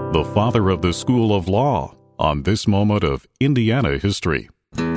the father of the School of Law, on this moment of Indiana history.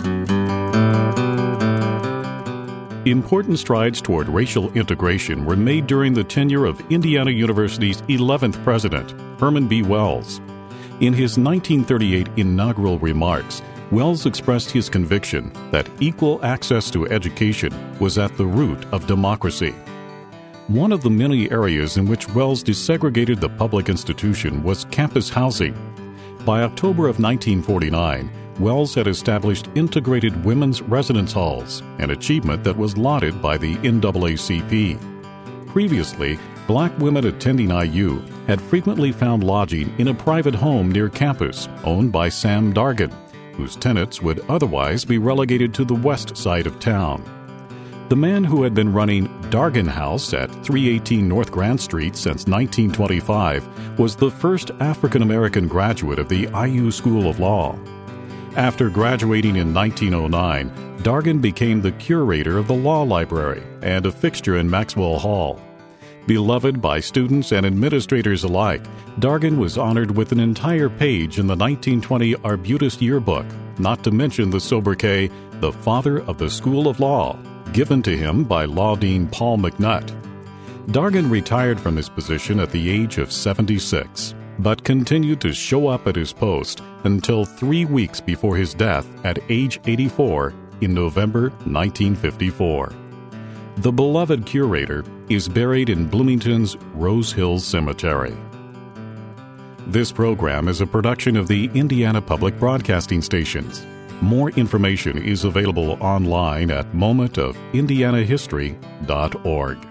Important strides toward racial integration were made during the tenure of Indiana University's 11th president, Herman B. Wells. In his 1938 inaugural remarks, Wells expressed his conviction that equal access to education was at the root of democracy. One of the many areas in which Wells desegregated the public institution was campus housing. By October of 1949, Wells had established integrated women's residence halls, an achievement that was lauded by the NAACP. Previously, black women attending IU had frequently found lodging in a private home near campus owned by Sam Dargan, whose tenants would otherwise be relegated to the west side of town. The man who had been running Dargan House at 318 North Grand Street since 1925 was the first African-American graduate of the IU School of Law. After graduating in 1909, Dargan became the curator of the law library and a fixture in Maxwell Hall. Beloved by students and administrators alike, Dargan was honored with an entire page in the 1920 Arbutus Yearbook, not to mention the sobriquet, the Father of the School of Law, given to him by Law Dean Paul McNutt. Dargan retired from his position at the age of 76, but continued to show up at his post until 3 weeks before his death at age 84 in November 1954. The beloved curator is buried in Bloomington's Rose Hills Cemetery. This program is a production of the Indiana Public Broadcasting Stations. More information is available online at momentofindianahistory.org.